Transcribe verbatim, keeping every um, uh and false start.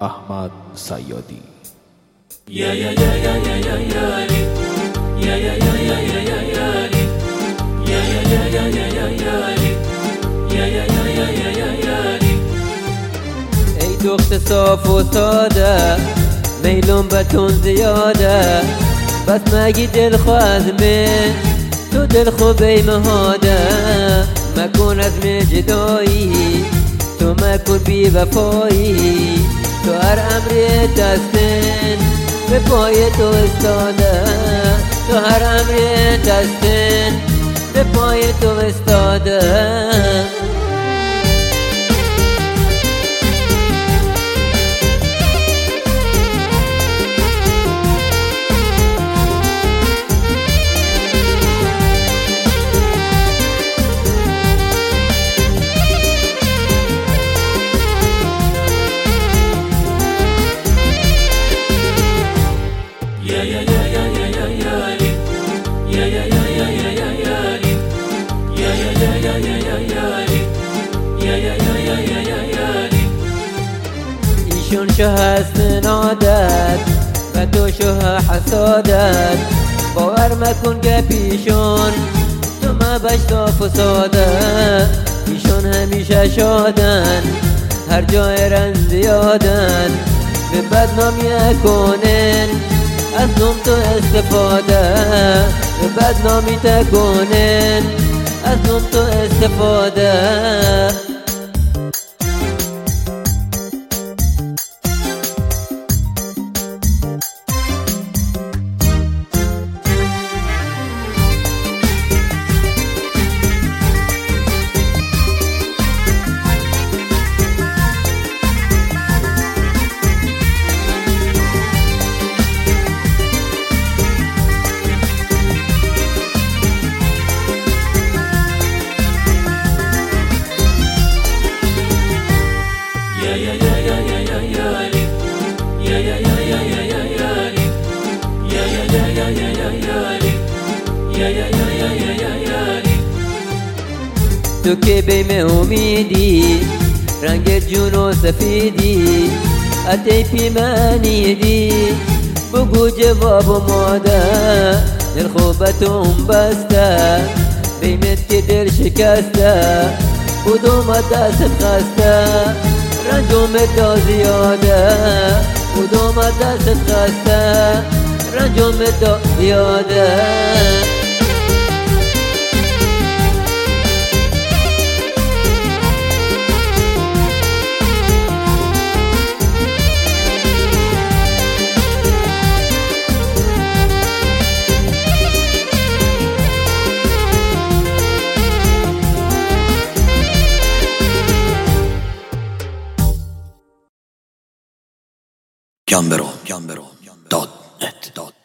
احمد صیادی. یا یا یا یا یا یا یا لی یا یا یا یا یا یا یا لی یا یا یا یا یا یا یا لی یا یا یا یا یا یا یا لی. ای دختر صاف و ساده میلون بتون زیاده، بس مگی دل خواهد من تو دل خوبی مهاده. مکن از من جدایی تو مکن بی وفایی، تو هر امر دستن به پای تو استاده، تو هر امر دستن به پای تو استاده. ایشون شه حسن عادت و تو شه حسادت، باور مکن که پیشون تو مبشت و فساده. ایشون همیشه شادن هر جای رنج زیادن، به بدنامی کنن از نوم تو استفاده، به بدنامی تکنن از نوم تو استفاده. تو که بیم امیدی رنگ جون و سفیدی، اتی پیمانیدی بگو جواب ماده. دل خوبتون بسته بیمت که دل شکسته، کدوم دست خسته رنجومت دا زیاده، کدوم دست خسته رنجومت دا زیاده. Gambero, Gambero, dot net.